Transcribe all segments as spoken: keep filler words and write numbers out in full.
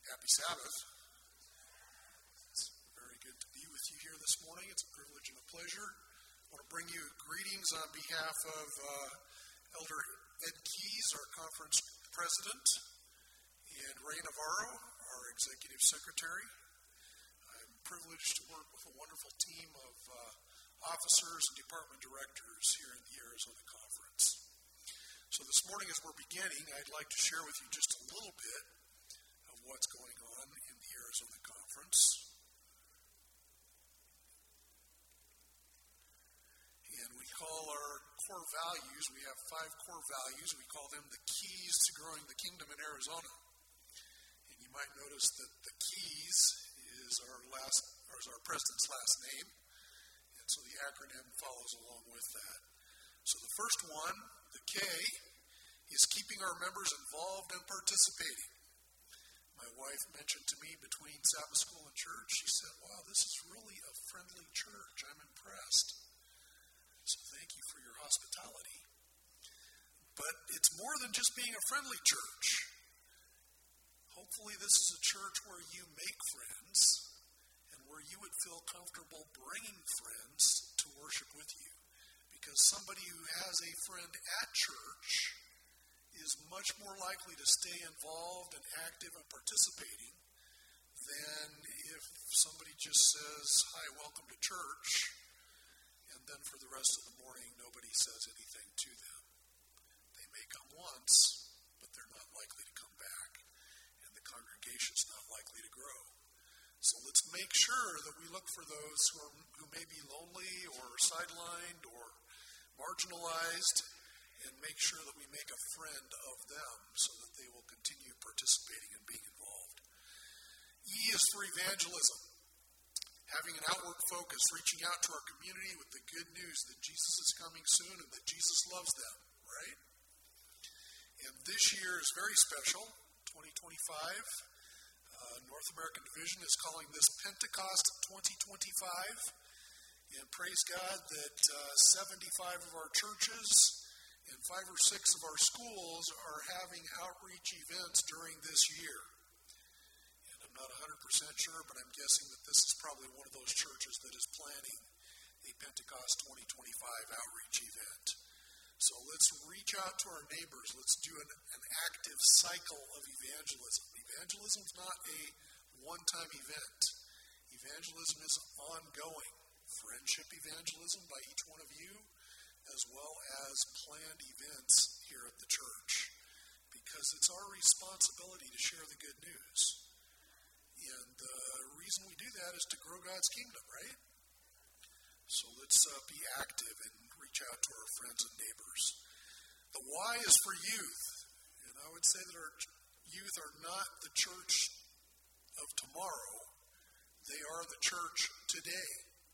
Happy Sabbath. It's very good to be with you here this morning. It's a privilege and a pleasure. I want to bring you greetings on behalf of uh, Elder Ed Keys, our conference president, and Ray Navarro, our executive secretary. I'm privileged to work with a wonderful team of uh, officers and department directors here in the Arizona Conference. So this morning as we're beginning, I'd like to share with you just a little bit of what's going on in the Arizona Conference. And we call our core values, we have five core values, we call them the keys to growing the kingdom in Arizona. And you might notice that the keys is our last, or is our president's last name. And so the acronym follows along with that. So the first one, the K, is keeping our members involved and participating. My wife mentioned to me between Sabbath school and church, she said, wow, this is really a friendly church. I'm impressed. So thank you for your hospitality. But it's more than just being a friendly church. Hopefully this is a church where you make friends and where you would feel comfortable bringing friends to worship with you. Because somebody who has a friend at church is much more likely to stay involved and active and participating than if somebody just says, hi, welcome to church, and then for the rest of the morning nobody says anything to them. They may come once, but they're not likely to come back, and the congregation's not likely to grow. So let's make sure that we look for those who, are, who may be lonely or sidelined or marginalized, and make sure that we make a friend of them so that they will continue participating and being involved. E is for evangelism, having an outward focus, reaching out to our community with the good news that Jesus is coming soon and that Jesus loves them, right? And this year is very special, twenty twenty-five. Uh, North American Division is calling this Pentecost twenty twenty-five. And praise God that uh, seventy-five of our churches and five or six of our schools are having outreach events during this year. And I'm not one hundred percent sure, but I'm guessing that this is probably one of those churches that is planning a Pentecost twenty twenty-five outreach event. So let's reach out to our neighbors. Let's do an, an active cycle of evangelism. Evangelism is not a one-time event. Evangelism is ongoing. Friendship evangelism by each one of you, as well as planned events here at the church, because it's our responsibility to share the good news. And the reason we do that is to grow God's kingdom, right? So let's uh, be active and reach out to our friends and neighbors. The Y is for youth, and I would say that our youth are not the church of tomorrow. They are the church today.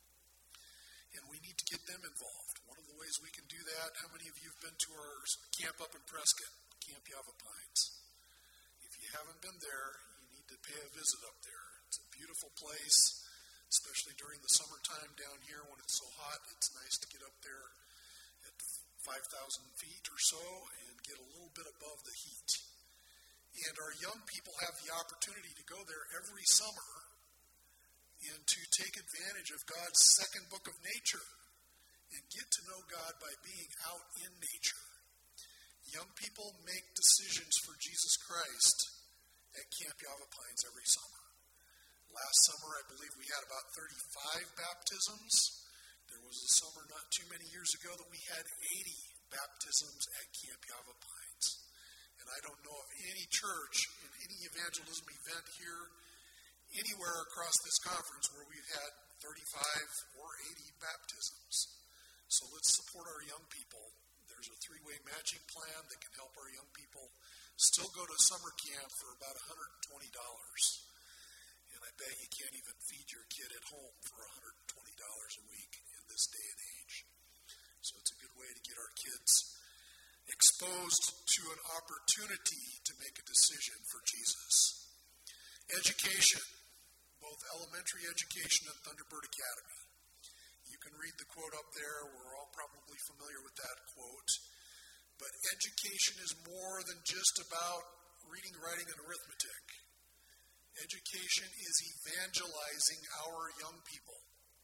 And we need to get them involved. One of the ways we can do that, how many of you have been to our camp up in Prescott, Camp Yava Pines? If you haven't been there, you need to pay a visit up there. It's a beautiful place, especially during the summertime down here when it's so hot. It's nice to get up there at five thousand feet or so and get a little bit above the heat. And our young people have the opportunity to go there every summer and to take advantage of God's second book of nature and get to know God by being out in nature. Young people make decisions for Jesus Christ at Camp Yava Pines every summer. Last summer, I believe we had about thirty-five baptisms. There was a summer not too many years ago that we had eighty baptisms at Camp Yava Pines. And I don't know of any church in any evangelism event here anywhere across this conference where we've had thirty-five or eighty baptisms. So let's support our young people. There's a three-way matching plan that can help our young people still go to summer camp for about one hundred twenty dollars. And I bet you can't even feed your kid at home for one hundred twenty dollars a week in this day and age. So it's a good way to get our kids exposed to an opportunity to make a decision for Jesus. Education. Both elementary education and Thunderbird Academy. You can read the quote up there. We're all probably familiar with that quote. But education is more than just about reading, writing, and arithmetic. Education is evangelizing our young people.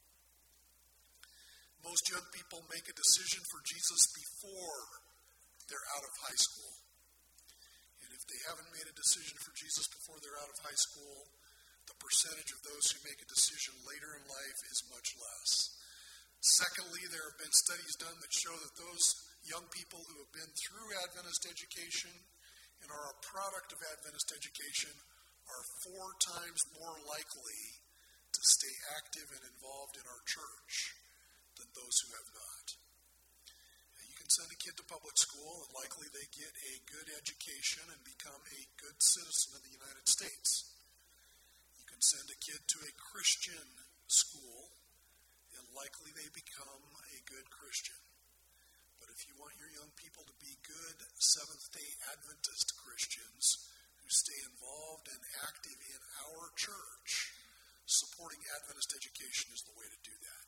Most young people make a decision for Jesus before they're out of high school. And if they haven't made a decision for Jesus before they're out of high school, the percentage of those who make a decision later in life is much less. Secondly, there have been studies done that show that those young people who have been through Adventist education and are a product of Adventist education are four times more likely to stay active and involved in our church than those who have not. You can send a kid to public school and likely they get a good education and become a good citizen of the United States. You can send a kid to a Christian school and likely they become a good Christian. But if you want your young people to be good Seventh-day Adventist Christians who stay involved and active in our church, supporting Adventist education is the way to do that.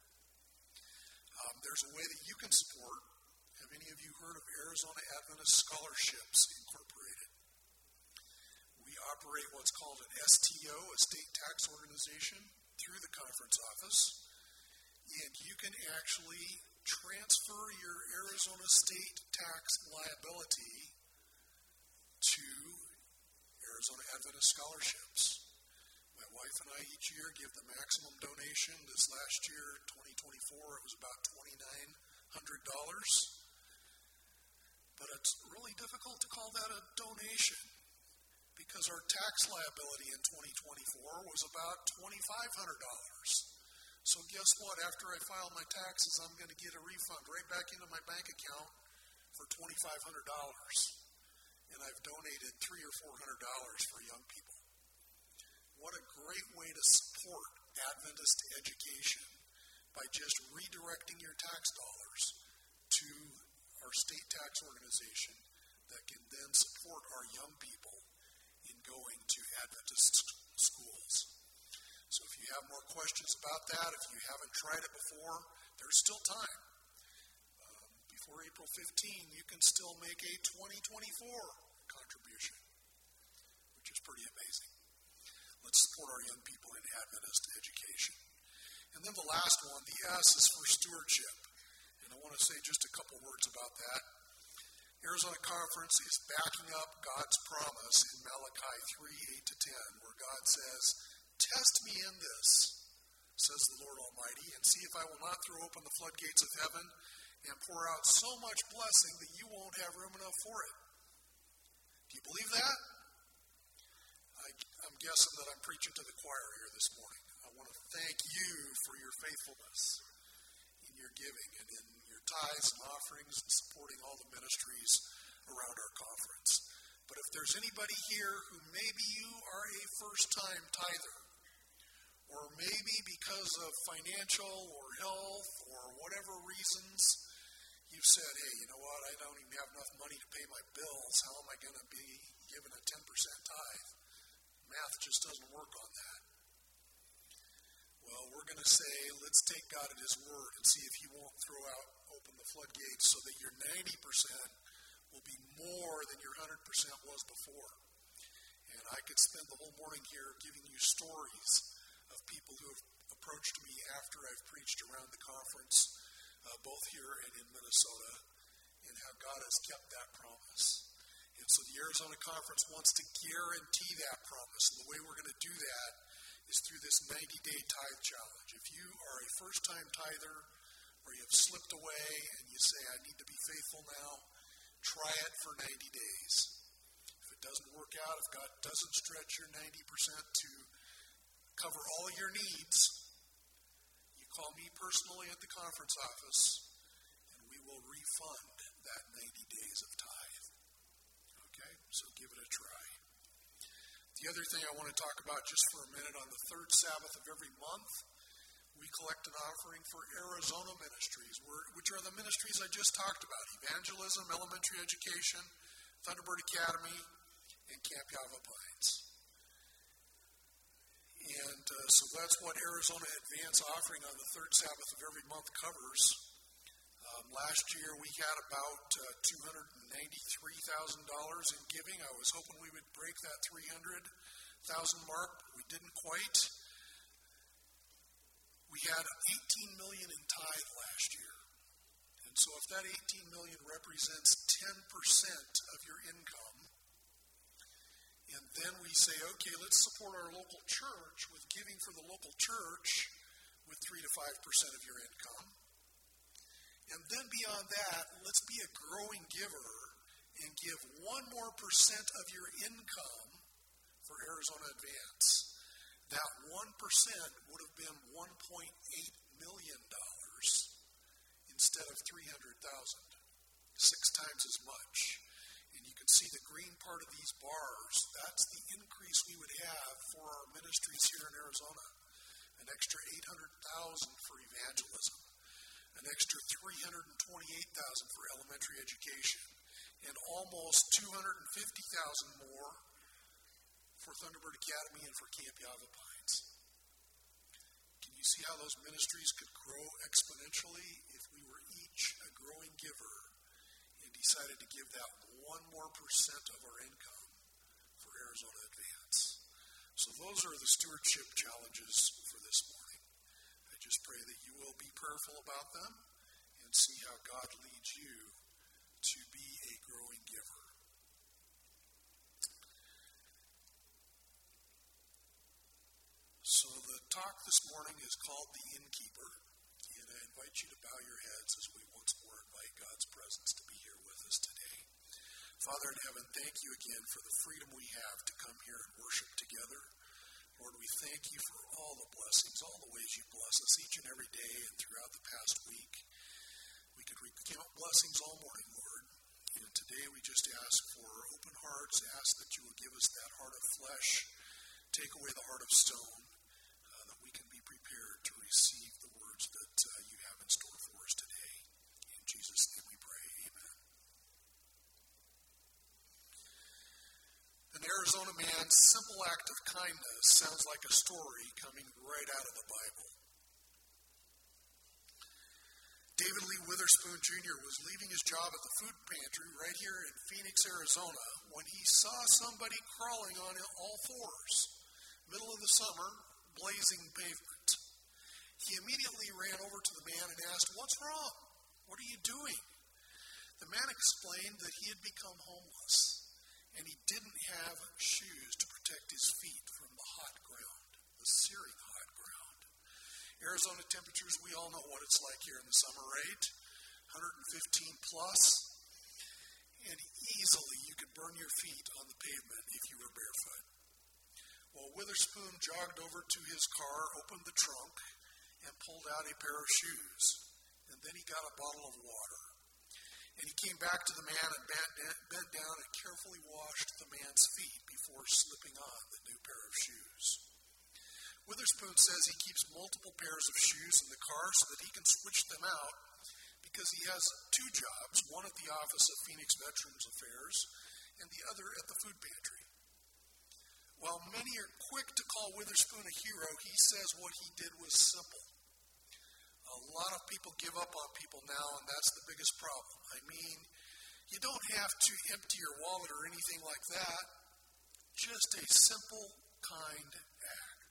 Um, there's a way that you can support. Have any of you heard of Arizona Adventist Scholarships Incorporated? We operate what's called an S T O, a state tax organization, through the conference office. And you can actually transfer your Arizona state tax liability to Arizona Adventist Scholarships. My wife and I each year give the maximum donation. This last year, twenty twenty-four, it was about twenty-nine hundred dollars. But it's really difficult to call that a donation because our tax liability in twenty twenty-four was about twenty-five hundred dollars. So guess what? After I file my taxes, I'm going to get a refund right back into my bank account for twenty-five hundred dollars. And I've donated three or four hundred dollars for young people. What a great way to support Adventist education by just redirecting your tax dollars to our state tax organization that can then support our young people in going to Adventist schools. So if you have more questions about that, if you haven't tried it before, there's still time. Um, before April fifteenth, you can still make a twenty twenty-four contribution, which is pretty amazing. Let's support our young people in Adventist education. And then the last one, the S, is for stewardship. And I want to say just a couple words about that. Arizona Conference is backing up God's promise in Malachi three, eight to ten, where God says, "Test me in this, says the Lord Almighty, and see if I will not throw open the floodgates of heaven and pour out so much blessing that you won't have room enough for it." Do you believe that? I, I'm guessing that I'm preaching to the choir here this morning. I want to thank you for your faithfulness in your giving and in your tithes and offerings and supporting all the ministries around our conference. But if there's anybody here who maybe you are a first-time tither, or maybe because of financial or health or whatever reasons, you've said, hey, you know what, I don't even have enough money to pay my bills. How am I going to be given a ten percent tithe? Math just doesn't work on that. Well, we're going to say, let's take God at His word and see if He won't throw out, open the floodgates so that your ninety percent will be more than your one hundred percent was before. And I could spend the whole morning here giving you stories of people who have approached me after I've preached around the conference, uh, both here and in Minnesota, and how God has kept that promise. And so the Arizona Conference wants to guarantee that promise. And the way we're going to do that is through this ninety-day tithe challenge. If you are a first-time tither or you have slipped away and you say, I need to be faithful now, try it for ninety days. If it doesn't work out, if God doesn't stretch your ninety percent to cover all your needs, you call me personally at the conference office, and we will refund that ninety days of tithe. Okay? So give it a try. The other thing I want to talk about just for a minute, on the third Sabbath of every month, we collect an offering for Arizona Ministries, which are the ministries I just talked about: evangelism, elementary education, Thunderbird Academy, and Camp Yava Pines. And uh, so that's what Arizona Advance Offering on the third Sabbath of every month covers. Um, last year we had about uh, two hundred ninety-three thousand dollars in giving. I was hoping we would break that three hundred thousand mark. We didn't quite. We had eighteen million in tithe last year. And so if that eighteen million represents ten percent of your income, and then we say, okay, let's support our local church with giving for the local church with three to five percent of your income. And then beyond that, let's be a growing giver and give one more percent of your income for Arizona Advance. That one percent would have been one point eight million dollars instead of three hundred thousand dollars, six times as much. And you can see the green part of these bars. That's the increase we would have for our ministries here in Arizona. An extra eight hundred thousand dollars for evangelism, an extra three hundred twenty-eight thousand dollars for elementary education, and almost two hundred fifty thousand dollars more for Thunderbird Academy and for Camp Yava Pines. Can you see how those ministries could grow exponentially if we were each a growing giver and decided to give that one more percent of our income for Arizona Advance? So those are the stewardship challenges for this morning. I just pray that you will be prayerful about them and see how God leads you to be a growing giver. So the talk this morning is called The Innkeeper, and I invite you to bow your heads as we once more invite God's presence to be here with us today. Father in heaven, thank you again for the freedom we have to come here and worship together. Lord, we thank you for all the blessings, all the ways you bless us each and every day and throughout the past week. We could recount blessings all morning, Lord. And today we just ask for open hearts, ask that you will give us that heart of flesh, take away the heart of stone, uh, that we can be prepared to receive the words that uh, you have in store for us today. In Jesus' name we pray, amen. An Arizona man's simple act of kindness sounds like a story coming right out of the Bible. David Lee Witherspoon Junior was leaving his job at the food pantry right here in Phoenix, Arizona, when he saw somebody crawling on all fours, middle of the summer, blazing pavement. He immediately ran over to the man and asked, "What's wrong? What are you doing?" The man explained that he had become homeless, and he didn't have shoes to protect his feet from the hot ground, the searing hot ground. Arizona temperatures, we all know what it's like here in the summer, right? one hundred fifteen plus, and easily you could burn your feet on the pavement if you were barefoot. Well, Witherspoon jogged over to his car, opened the trunk, and pulled out a pair of shoes. And then he got a bottle of water. And he came back to the man and bent down and carefully washed the man's feet before slipping on the new pair of shoes. Witherspoon says he keeps multiple pairs of shoes in the car so that he can switch them out because he has two jobs, one at the Office of Phoenix Veterans Affairs and the other at the food pantry. While many are quick to call Witherspoon a hero, he says what he did was simple. A lot of people give up on people now, and that's the biggest problem. I mean, you don't have to empty your wallet or anything like that. Just a simple, kind act.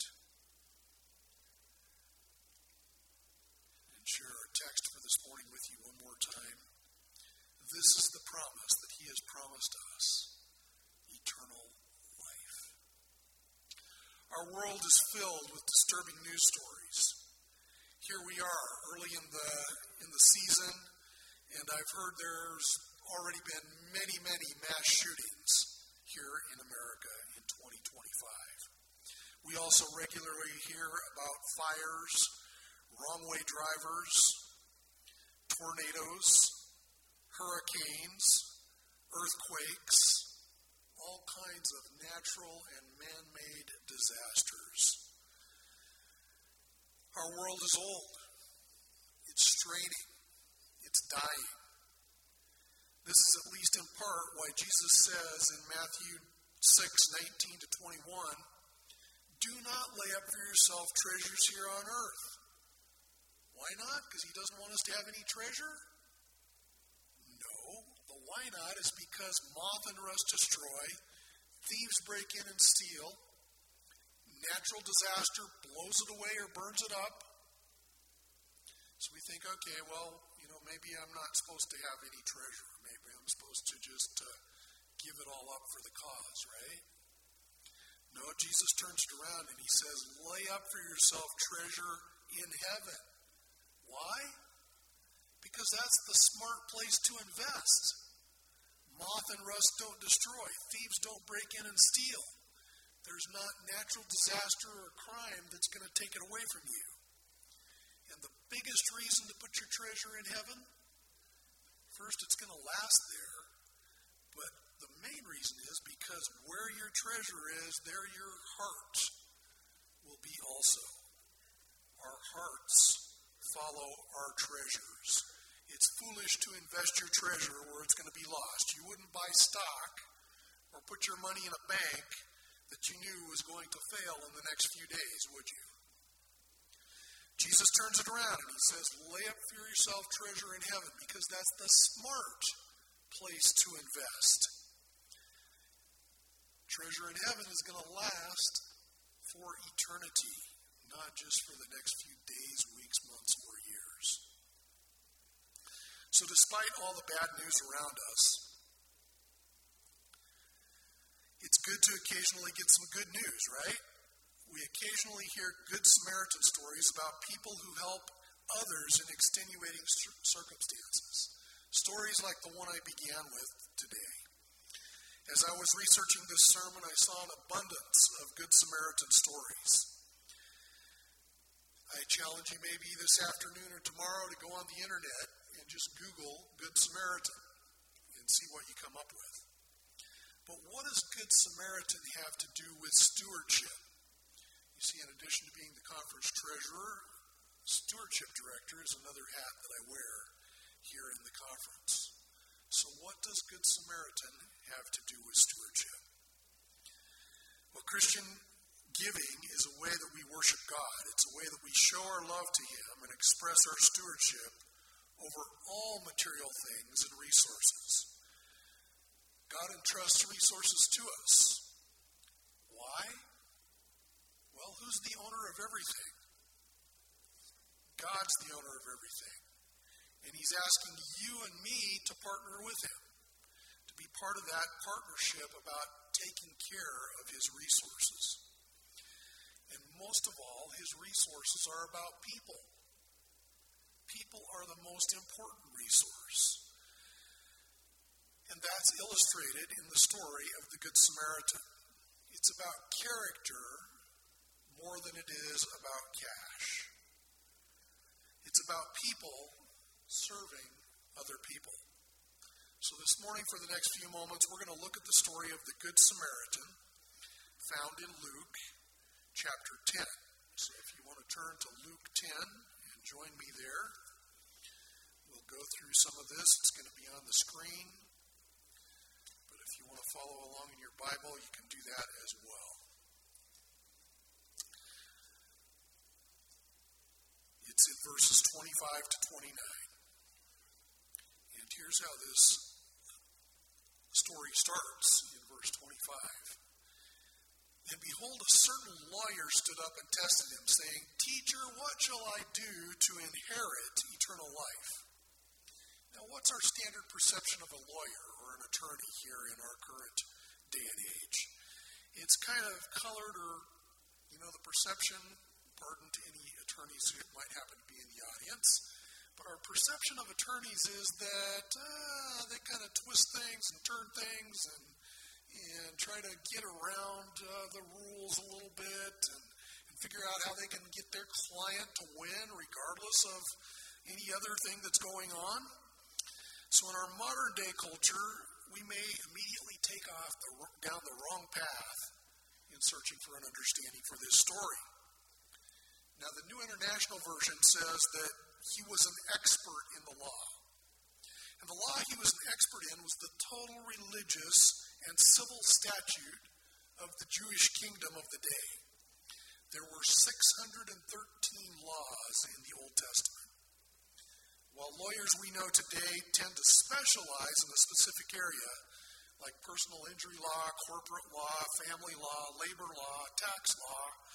And share our text for this morning with you one more time. This is the promise that he has promised us, eternal life. Our world is filled with disturbing news stories. Here we are, early in the in the season, and I've heard there's already been many, many mass shootings here in America in twenty twenty-five. We also regularly hear about fires, wrong-way drivers, tornadoes, hurricanes, earthquakes, all kinds of natural and man-made disasters. Our world is old. It's straining. It's dying. This is at least in part why Jesus says in Matthew six, nineteen to twenty-one, "Do not lay up for yourself treasures here on earth." Why not? Because he doesn't want us to have any treasure? No. The why not is because moth and rust destroy, thieves break in and steal, natural disaster blows it away or burns it up. So we think, okay, well, you know, maybe I'm not supposed to have any treasure. Maybe I'm supposed to just uh, give it all up for the cause, right? No, Jesus turns it around and he says, lay up for yourself treasure in heaven. Why? Because that's the smart place to invest. Moth and rust don't destroy. Thieves don't break in and steal. There's not natural disaster or crime that's going to take it away from you. And the biggest reason to put your treasure in heaven, first, it's going to last there. But the main reason is because where your treasure is, there your heart will be also. Our hearts follow our treasures. It's foolish to invest your treasure where it's going to be lost. You wouldn't buy stock or put your money in a bank that you knew was going to fail in the next few days, would you? Jesus turns it around and he says, lay up for yourself treasure in heaven, because that's the smart place to invest. Treasure in heaven is going to last for eternity, not just for the next few days, weeks, months, or years. So despite all the bad news around us, it's good to occasionally get some good news, right? We occasionally hear Good Samaritan stories about people who help others in extenuating circumstances. Stories like the one I began with today. As I was researching this sermon, I saw an abundance of Good Samaritan stories. I challenge you maybe this afternoon or tomorrow to go on the internet and just Google Good Samaritan and see what you come up with. But what does Good Samaritan have to do with stewardship? You see, in addition to being the conference treasurer, stewardship director is another hat that I wear here in the conference. So what does Good Samaritan have to do with stewardship? Well, Christian giving is a way that we worship God. It's a way that we show our love to Him and express our stewardship over all material things and resources. God entrusts resources to us. Why? Well, who's the owner of everything? God's the owner of everything. And He's asking you and me to partner with Him, to be part of that partnership about taking care of His resources. And most of all, His resources are about people. People are the most important resource. And that's illustrated in the story of the Good Samaritan. It's about character more than it is about cash. It's about people serving other people. So this morning, for the next few moments, we're going to look at the story of the Good Samaritan found in Luke chapter ten. So if you want to turn to Luke ten and join me there, we'll go through some of this. It's going to be on the screen. But if you want to follow along in your Bible, you can do that as well. It's in verses twenty-five to twenty-nine. And here's how this story starts in verse twenty-five. And behold, a certain lawyer stood up and tested him, saying, Teacher, what shall I do to inherit eternal life? Now, what's our standard perception of a lawyer or an attorney here in our current day and age? It's kind of colored, or, you know, the perception, pardon to any attorneys who might happen to be in the audience, but our perception of attorneys is that uh, they kind of twist things and turn things and and try to get around uh, the rules a little bit and, and figure out how they can get their client to win regardless of any other thing that's going on. So in our modern day culture, we may immediately take off the, down the wrong path in searching for an understanding for this story. Now, the New International Version says that he was an expert in the law. And the law he was an expert in was the total religious and civil statute of the Jewish kingdom of the day. There were six hundred thirteen laws in the Old Testament. While lawyers we know today tend to specialize in a specific area, like personal injury law, corporate law, family law, labor law, tax law,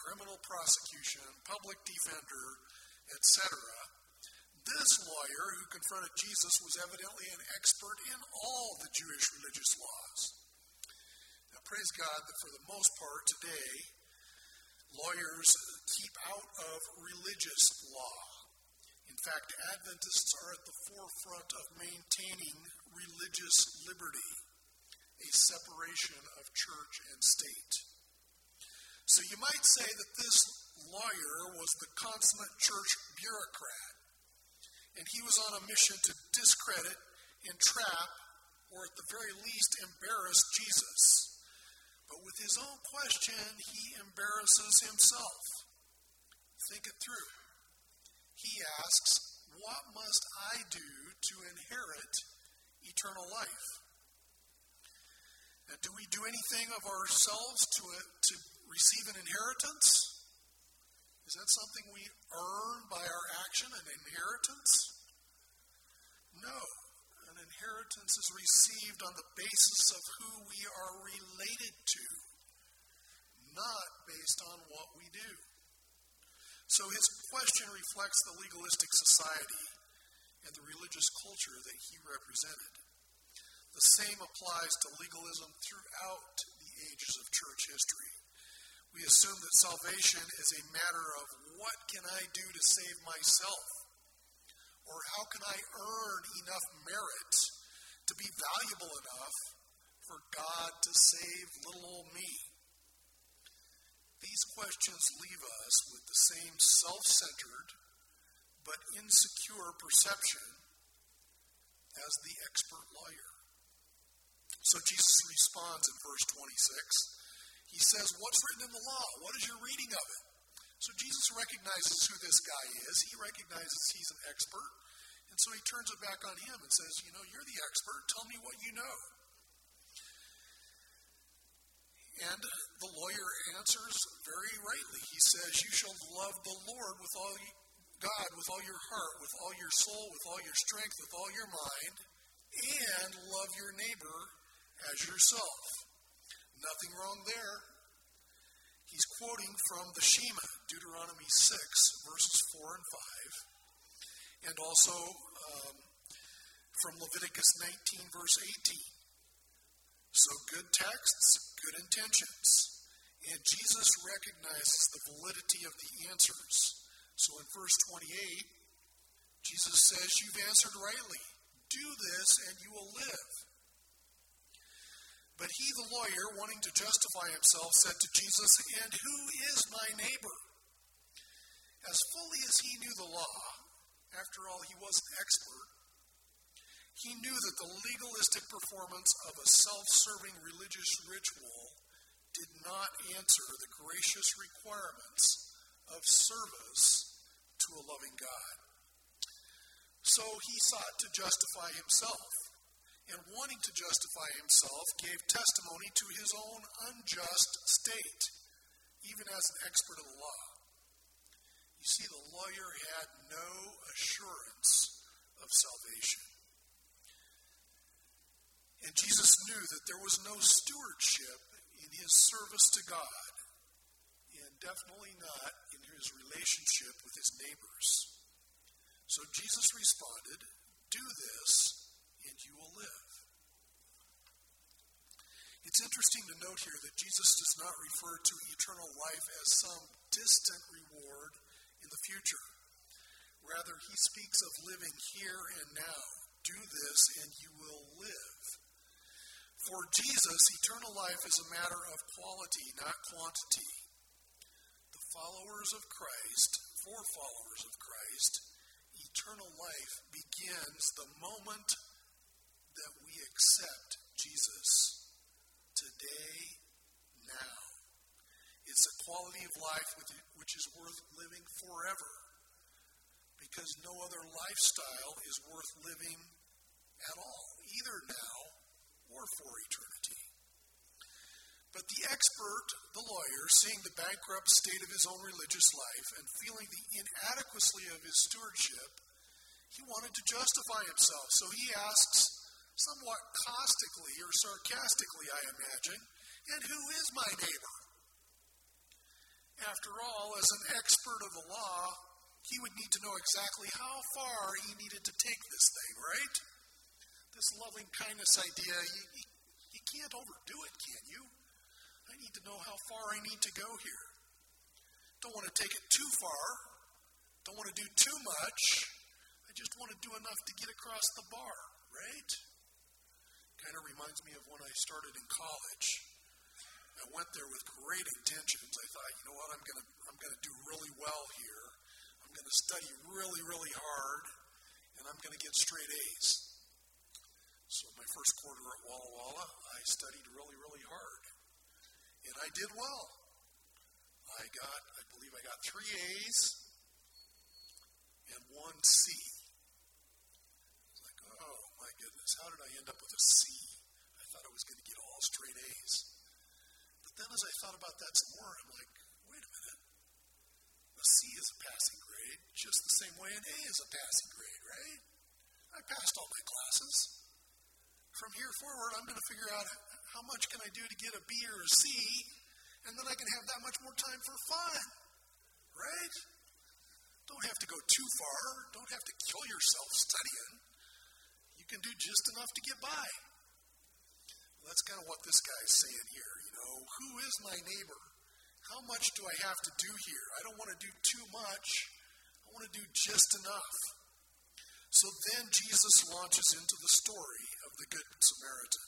criminal prosecution, public defender, et cetera. This lawyer who confronted Jesus was evidently an expert in all the Jewish religious laws. Now, praise God that for the most part today, lawyers keep out of religious law. In fact, Adventists are at the forefront of maintaining religious liberty, a separation of church and state. So you might say that this lawyer was the consummate church bureaucrat, and he was on a mission to discredit, entrap, or at the very least embarrass Jesus. But with his own question, he embarrasses himself. Think it through. He asks, what must I do to inherit eternal life? Now, do we do anything of ourselves to, uh, to receive an inheritance? Is that something we earn by our action, an inheritance? No. An inheritance is received on the basis of who we are related to, not based on what we do. So his question reflects the legalistic society and the religious culture that he represented. The same applies to legalism throughout the ages of church history. We assume that salvation is a matter of what can I do to save myself? Or how can I earn enough merit to be valuable enough for God to save little old me? These questions leave us with the same self-centered but insecure perception as the expert lawyer. So Jesus responds in verse twenty-six. He says, what's written in the law? What is your reading of it? So Jesus recognizes who this guy is. He recognizes he's an expert. And so he turns it back on him and says, you know, you're the expert. Tell me what you know. And the lawyer answers very rightly. He says, you shall love the Lord with all you, God with all your heart, with all your soul, with all your strength, with all your mind, and love your neighbor as yourself. Nothing wrong there. He's quoting from the Shema, Deuteronomy six, verses four and five, and also um, from Leviticus nineteen, verse eighteen. So good texts, good intentions. And Jesus recognizes the validity of the answers. So in verse twenty-eight, Jesus says, you've answered rightly. Do this and you will live. But he, the lawyer, wanting to justify himself, said to Jesus, and who is my neighbor? As fully as he knew the law, after all, he was an expert, he knew that the legalistic performance of a self-serving religious ritual did not answer the gracious requirements of service to a loving God. So he sought to justify himself, and wanting to justify himself, gave testimony to his own unjust state, even as an expert of the law. You see, the lawyer had no assurance of salvation. And Jesus knew that there was no stewardship in his service to God, and definitely not in his relationship with his neighbors. So Jesus responded, do this, and you will live. It's interesting to note here that Jesus does not refer to eternal life as some distant reward in the future. Rather, he speaks of living here and now. Do this, and you will live. For Jesus, eternal life is a matter of quality, not quantity. The followers of Christ, for followers of Christ, eternal life begins the moment that we accept Jesus. Today, now. It's a quality of life which is worth living forever, because no other lifestyle is worth living at all, either now or for eternity. But the expert, the lawyer, seeing the bankrupt state of his own religious life and feeling the inadequacy of his stewardship, he wanted to justify himself. So he asks, somewhat caustically or sarcastically, I imagine, and who is my neighbor? After all, as an expert of the law, he would need to know exactly how far he needed to take this thing, right? This loving kindness idea, you, you, you can't overdo it, can you? I need to know how far I need to go here. Don't want to take it too far. Don't want to do too much. I just want to do enough to get across the bar, right? Kind of reminds me of when I started in college. I went there with great intentions. I thought, you know what, I'm going to I'm going to do really well here. I'm going to study really, really hard, and I'm going to get straight A's. So my first quarter at Walla Walla, I studied really, really hard, and I did well. I got, I believe I got three A's and one C. I was like, oh my goodness, how did I end up with a C? I thought I was going to get all straight A's. Then as I thought about that some more, I'm like, wait a minute. A C is a passing grade, just the same way an A is a passing grade, right? I passed all my classes. From here forward, I'm going to figure out how much can I do to get a B or a C, and then I can have that much more time for fun, right? Don't have to go too far. Don't have to kill yourself studying. You can do just enough to get by. That's kind of what this guy's saying here. You know, who is my neighbor? How much do I have to do here? I don't want to do too much. I want to do just enough. So then Jesus launches into the story of the Good Samaritan.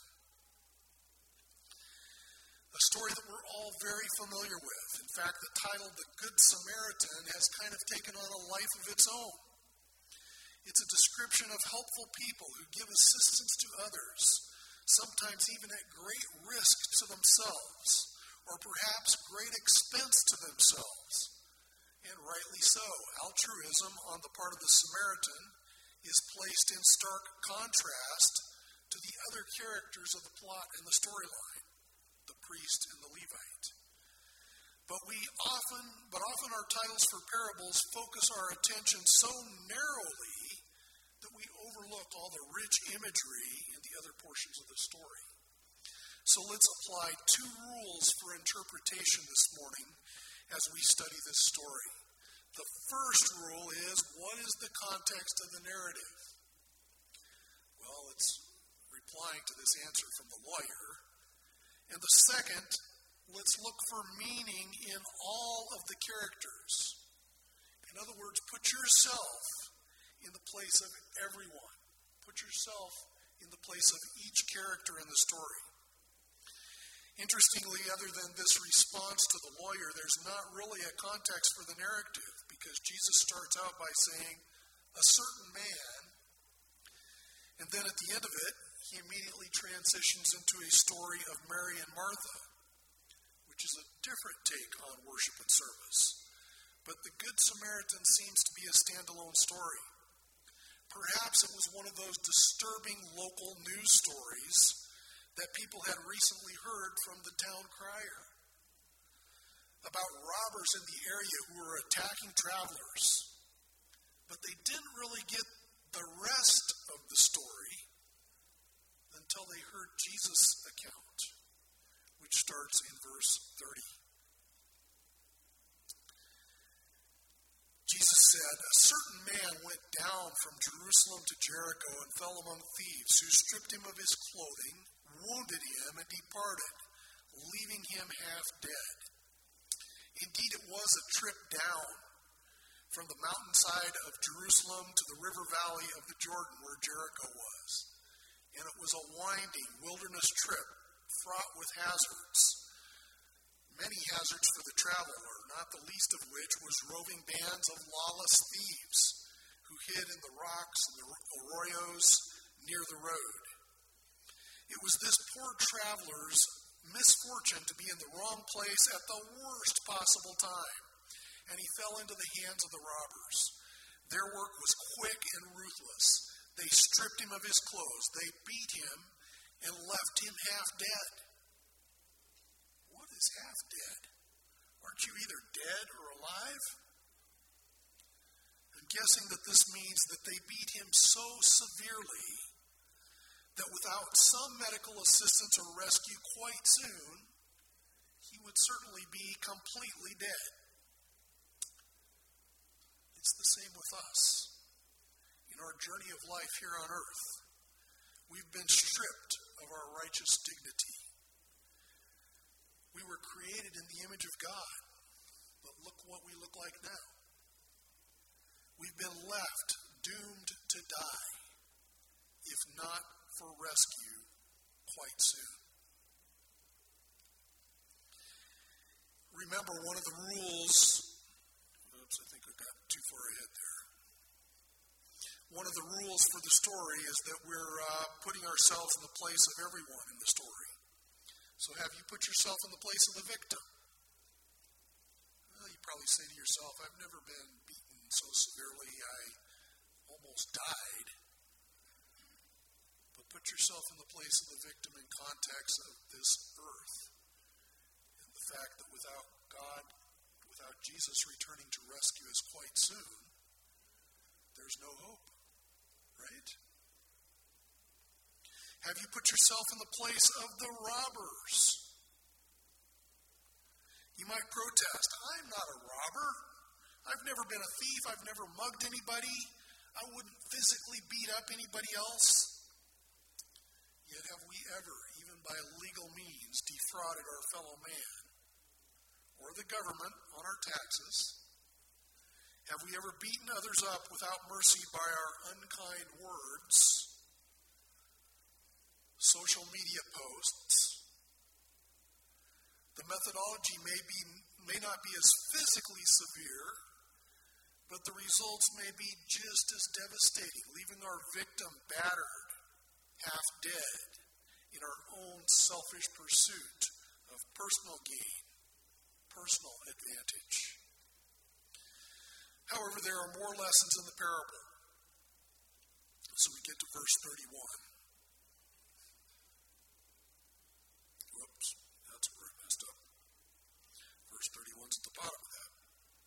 A story that we're all very familiar with. In fact, the title, The Good Samaritan, has kind of taken on a life of its own. It's a description of helpful people who give assistance to others, sometimes even at great risk to themselves, or perhaps great expense to themselves. And rightly so. Altruism on the part of the Samaritan is placed in stark contrast to the other characters of the plot and the storyline, the priest and the Levite. But we often, but often our titles for parables focus our attention so narrowly that we overlook all the rich imagery in the other portions of the story. So let's apply two rules for interpretation this morning as we study this story. The first rule is, what is the context of the narrative? Well, it's replying to this answer from the lawyer. And the second, let's look for meaning in all of the characters. In other words, put yourself in the place of everyone. Put yourself in the place of each character in the story. Interestingly, other than this response to the lawyer, there's not really a context for the narrative, because Jesus starts out by saying, a certain man, and then at the end of it, he immediately transitions into a story of Mary and Martha, which is a different take on worship and service. But the Good Samaritan seems to be a standalone story. Perhaps it was one of those disturbing local news stories that people had recently heard from the town crier about robbers in the area who were attacking travelers. But they didn't really get the rest of the story until they heard Jesus' account, which starts in verse thirty. Jesus said, a certain man went down from Jerusalem to Jericho and fell among thieves, who stripped him of his clothing, wounded him, and departed, leaving him half dead. Indeed, it was a trip down from the mountainside of Jerusalem to the river valley of the Jordan where Jericho was. And it was a winding wilderness trip fraught with hazards. Many hazards for the traveler, not the least of which was roving bands of lawless thieves who hid in the rocks and the arroyos near the road. It was this poor traveler's misfortune to be in the wrong place at the worst possible time, and he fell into the hands of the robbers. Their work was quick and ruthless. They stripped him of his clothes. They beat him and left him half dead. What is half dead? Aren't you either dead or alive? I'm guessing that this means that they beat him so severely that without some medical assistance or rescue quite soon, he would certainly be completely dead. It's the same with us. In our journey of life here on earth, we've been stripped of our righteous dignity. We were created in the image of God, but look what we look like now. We've been left doomed to die, if not for rescue quite soon. Remember, one of the rules, oops, I think I got too far ahead there. One of the rules for the story is that we're uh, putting ourselves in the place of everyone in the story. So have you put yourself in the place of the victim? Well, you probably say to yourself, I've never been beaten so severely I almost died. But put yourself in the place of the victim in context of this earth. And the fact that without God, without Jesus returning to rescue us quite soon, there's no hope. Right? Have you put yourself in the place of the robbers? You might protest, I'm not a robber. I've never been a thief. I've never mugged anybody. I wouldn't physically beat up anybody else. Yet have we ever, even by legal means, defrauded our fellow man or the government on our taxes? Have we ever beaten others up without mercy by our unkind words, social media posts? The methodology may be may not be as physically severe, but the results may be just as devastating, leaving our victim battered, half dead, in our own selfish pursuit of personal gain, personal advantage. However, there are more lessons in the parable. So we get to verse thirty-one. Whoops, that's where I messed up. Verse thirty-one is at the bottom of that.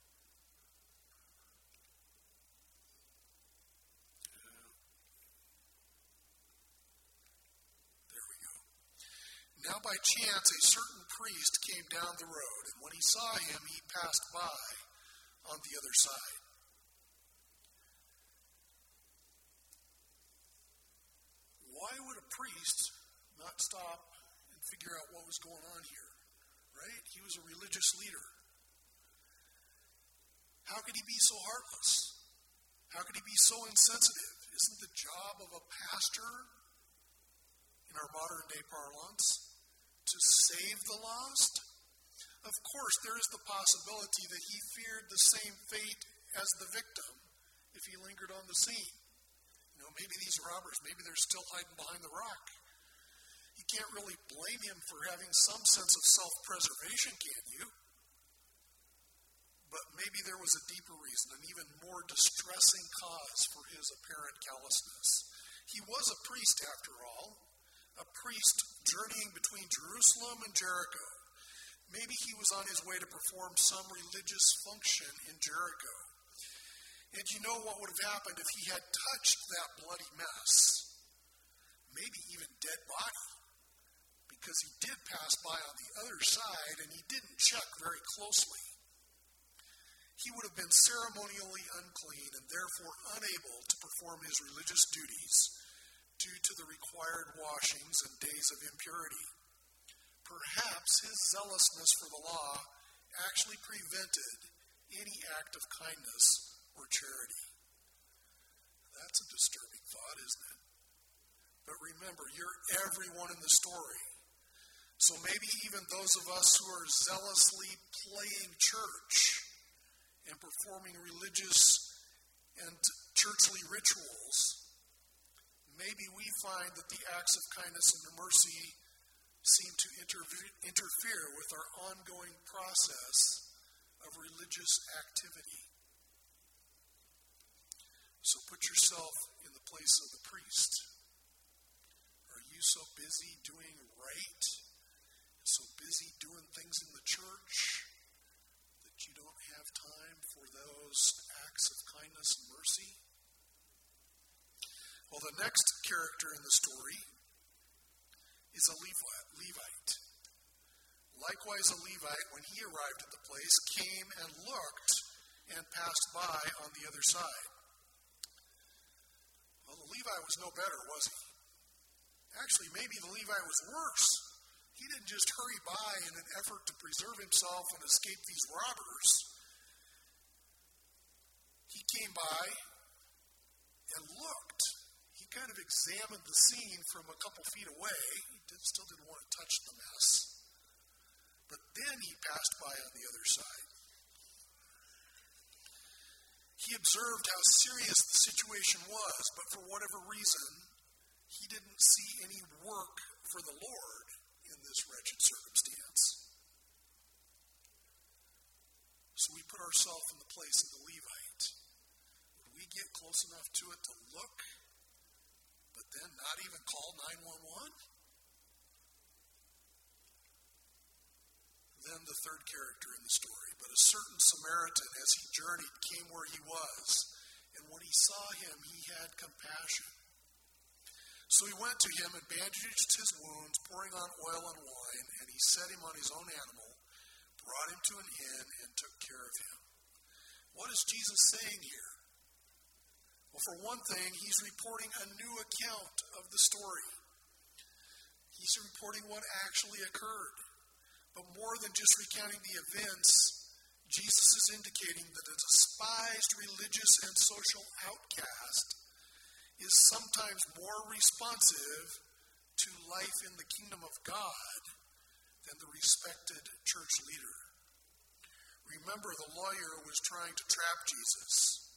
There we go. Now by chance a certain priest came down the road, and when he saw him, he passed by on the other side. Why would a priest not stop and figure out what was going on here? Right? He was a religious leader. How could he be so heartless? How could he be so insensitive? Isn't the job of a pastor, in our modern day parlance, to save the lost? Of course, there is the possibility that he feared the same fate as the victim if he lingered on the scene. You know, maybe these robbers, maybe they're still hiding behind the rock. You can't really blame him for having some sense of self-preservation, can you? But maybe there was a deeper reason, an even more distressing cause for his apparent callousness. He was a priest, after all, a priest journeying between Jerusalem and Jericho. Maybe he was on his way to perform some religious function in Jericho. And you know what would have happened if he had touched that bloody mess? Maybe even dead body. Because he did pass by on the other side and he didn't check very closely. He would have been ceremonially unclean and therefore unable to perform his religious duties due to the required washings and days of impurity. Perhaps his zealousness for the law actually prevented any act of kindness or charity. That's a disturbing thought, isn't it? But remember, you're everyone in the story. So maybe even those of us who are zealously playing church and performing religious and churchly rituals, maybe we find that the acts of kindness and mercy seem to interve- interfere with our ongoing process of religious activity. So put yourself in the place of the priest. Are you so busy doing right, so busy doing things in the church, that you don't have time for those acts of kindness and mercy? Well, the next character in the story is a Levite. Likewise, a Levite, when he arrived at the place, came and looked and passed by on the other side. Well, the Levite was no better, was he? Actually, maybe the Levite was worse. He didn't just hurry by in an effort to preserve himself and escape these robbers. He came by and looked. He kind of examined the scene from a couple feet away. He did, still didn't want to touch the mess. But then he passed by on the other side. He observed how serious the situation was, but for whatever reason, he didn't see any work for the Lord in this wretched circumstance. So we put ourselves in the place of the Levite. Would we get close enough to it to look, but then not even call nine one one? Then the third character in the story. But a certain Samaritan, as he journeyed, came where he was, and when he saw him, he had compassion. So he went to him and bandaged his wounds, pouring on oil and wine, and he set him on his own animal, brought him to an inn, and took care of him. What is Jesus saying here? Well, for one thing, he's reporting a new account of the story. He's reporting what actually occurred. But more than just recounting the events, Jesus is indicating that a despised religious and social outcast is sometimes more responsive to life in the kingdom of God than the respected church leader. Remember, the lawyer was trying to trap Jesus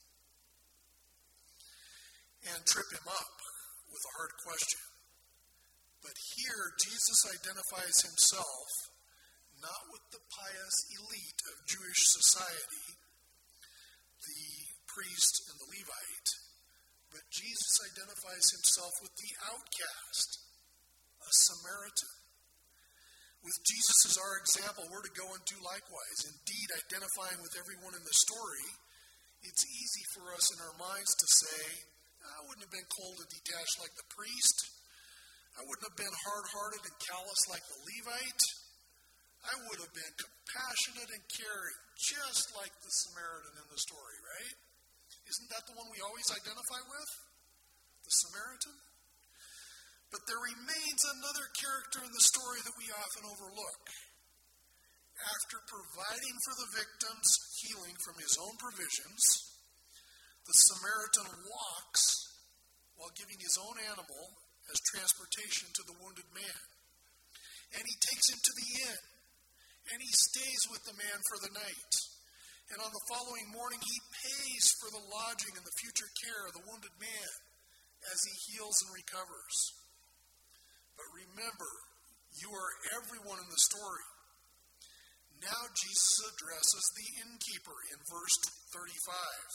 and trip him up with a hard question. But here, Jesus identifies himself not with the pious elite of Jewish society, the priest and the Levite, but Jesus identifies himself with the outcast, a Samaritan. With Jesus as our example, we're to go and do likewise. Indeed, identifying with everyone in the story, it's easy for us in our minds to say, I wouldn't have been cold and detached like the priest. I wouldn't have been hard-hearted and callous like the Levite. I would have been compassionate and caring, just like the Samaritan in the story, right? Isn't that the one we always identify with? The Samaritan? But there remains another character in the story that we often overlook. After providing for the victim's healing from his own provisions, the Samaritan walks while giving his own animal as transportation to the wounded man. And he takes him to the inn, and he stays with the man for the night. And on the following morning, he pays for the lodging and the future care of the wounded man as he heals and recovers. But remember, you are everyone in the story. Now Jesus addresses the innkeeper in verse thirty-five.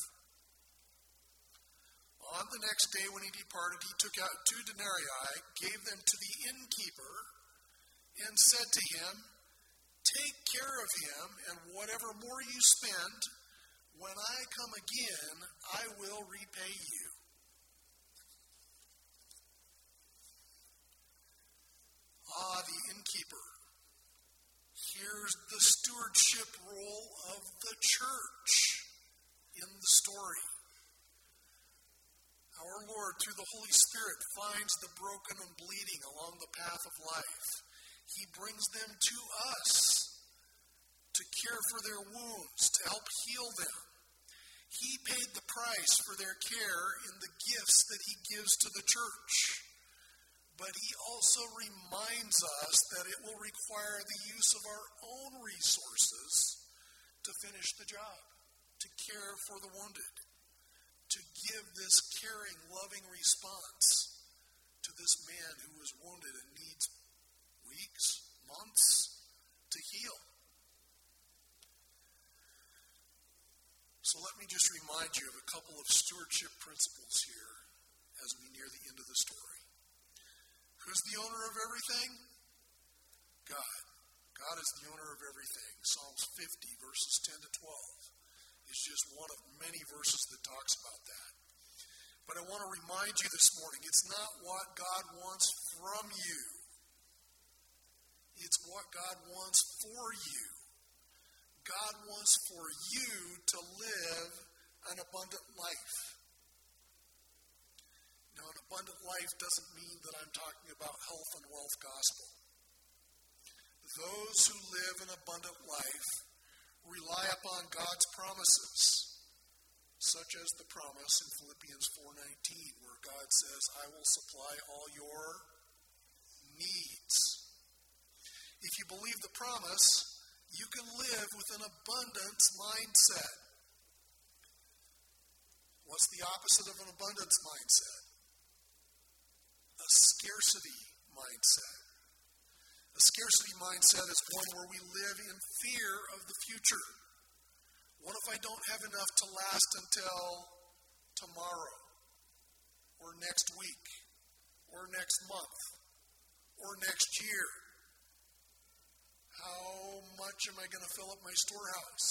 On the next day when he departed, he took out two denarii, gave them to the innkeeper, and said to him, take care of him, and whatever more you spend, when I come again, I will repay you. Ah, the innkeeper. Here's the stewardship role of the church in the story. Our Lord, through the Holy Spirit, finds the broken and bleeding along the path of life. He brings them to us to care for their wounds, to help heal them. He paid the price for their care in the gifts that he gives to the church. But he also reminds us that it will require the use of our own resources to finish the job, to care for the wounded, to give this caring, loving response to this man who is wounded and needs weeks, months to heal. So let me just remind you of a couple of stewardship principles here as we near the end of the story. Who's the owner of everything? God. God is the owner of everything. Psalms fifty, verses ten to twelve is just one of many verses that talks about that. But I want to remind you this morning, it's not what God wants from you. It's what God wants for you. God wants for you to live an abundant life. Now, an abundant life doesn't mean that I'm talking about health and wealth gospel. Those who live an abundant life rely upon God's promises, such as the promise in Philippians four nineteen, where God says, I will supply all your needs. If you believe the promise, you can live with an abundance mindset. What's the opposite of an abundance mindset? A scarcity mindset. A scarcity mindset is one where we live in fear of the future. What if I don't have enough to last until tomorrow, or next week, or next month, or next year? How much am I going to fill up my storehouse?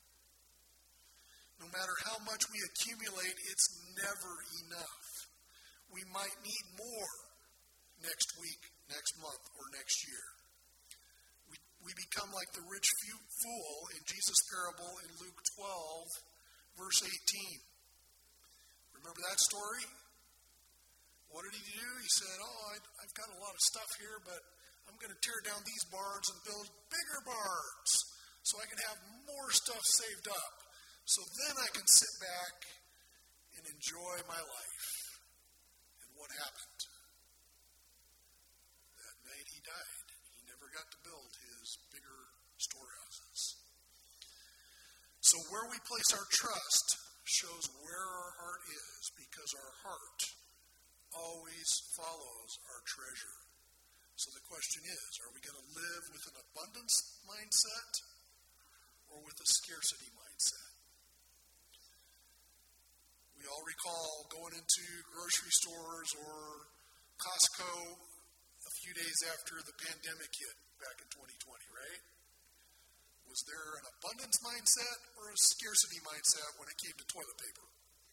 No matter how much we accumulate, it's never enough. We might need more next week, next month, or next year. We, we become like the rich fool in Jesus' parable in Luke twelve, verse eighteen. Remember that story? What did he do? He said, oh, I, I've got a lot of stuff here, but I'm going to tear down these barns and build bigger barns so I can have more stuff saved up. So then I can sit back and enjoy my life. And what happened? That night he died. He never got to build his bigger storehouses. So where we place our trust shows where our heart is, because our heart always follows our treasure. So the question is, are we going to live with an abundance mindset or with a scarcity mindset? We all recall going into grocery stores or Costco a few days after the pandemic hit back in twenty twenty, right? Was there an abundance mindset or a scarcity mindset when it came to toilet paper?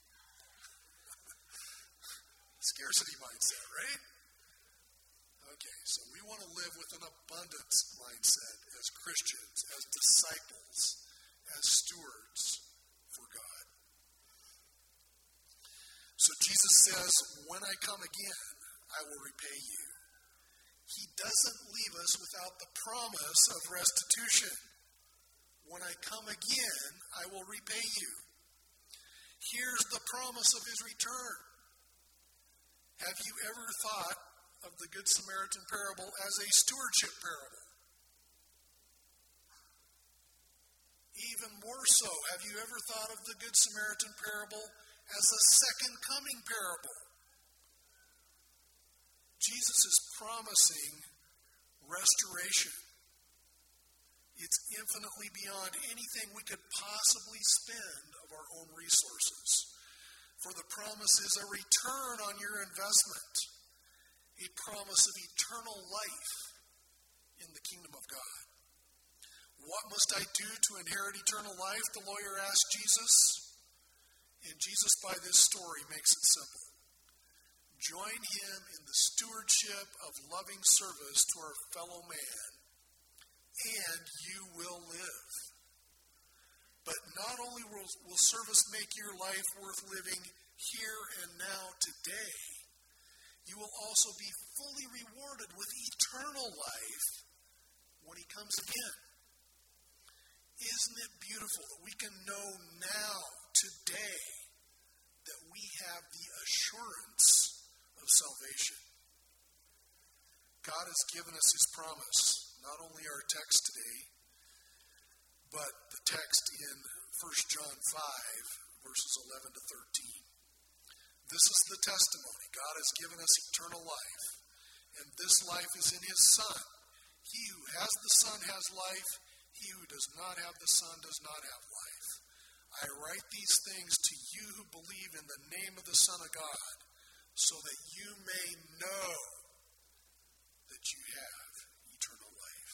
Scarcity mindset, right? Okay, so we want to live with an abundance mindset as Christians, as disciples, as stewards for God. So Jesus says, when I come again, I will repay you. He doesn't leave us without the promise of restitution. When I come again, I will repay you. Here's the promise of his return. Have you ever thought of the Good Samaritan parable as a stewardship parable? Even more so, have you ever thought of the Good Samaritan parable as a second coming parable? Jesus is promising restoration. It's infinitely beyond anything we could possibly spend of our own resources. For the promise is a return on your investment, a promise of eternal life in the kingdom of God. What must I do to inherit eternal life? The lawyer asked Jesus. And Jesus, by this story, makes it simple. Join him in the stewardship of loving service to our fellow man, and you will live. But not only will, will service make your life worth living here and now today, you will also be fully rewarded with eternal life when he comes again. Isn't it beautiful that we can know now, today, that we have the assurance of salvation? God has given us his promise, not only our text today, but the text in First John five, verses eleven to thirteen. This is the testimony. God has given us eternal life, and this life is in his Son. He who has the Son has life. He who does not have the Son does not have life. I write these things to you who believe in the name of the Son of God, so that you may know that you have eternal life.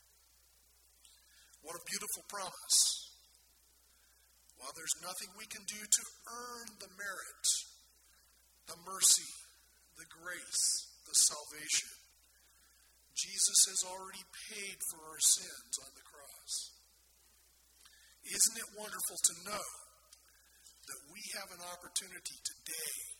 What a beautiful promise. While there's nothing we can do to earn the merit, the mercy, the grace, the salvation, Jesus has already paid for our sins on the cross. Isn't it wonderful to know that we have an opportunity today